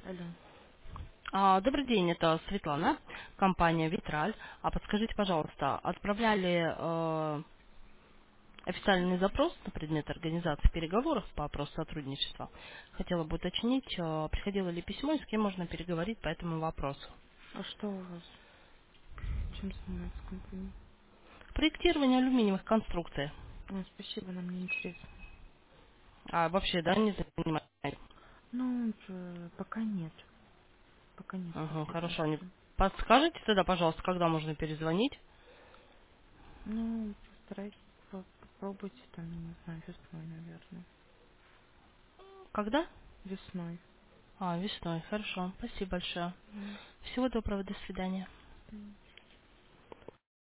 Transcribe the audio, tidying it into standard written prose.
Алло. Добрый день, это Светлана, компания «Витраль». Подскажите, пожалуйста, отправляли официальный запрос на предмет организации переговоров по вопросу сотрудничества? Хотела бы уточнить, приходило ли письмо и с кем можно переговорить по этому вопросу. А что у вас? Чем занимается компания? Проектирование алюминиевых конструкций. Ой, спасибо, нам не интересно. Вообще, да, не занимаетесь? Ну, пока нет. Пока нет Хорошо. Не потребности. подскажите тогда, пожалуйста, когда можно перезвонить? Ну, постарайтесь, попробуйте там, не знаю, весной, наверное. Когда? Весной. Весной. Хорошо. Спасибо большое. М, Всего доброго. До свидания. м.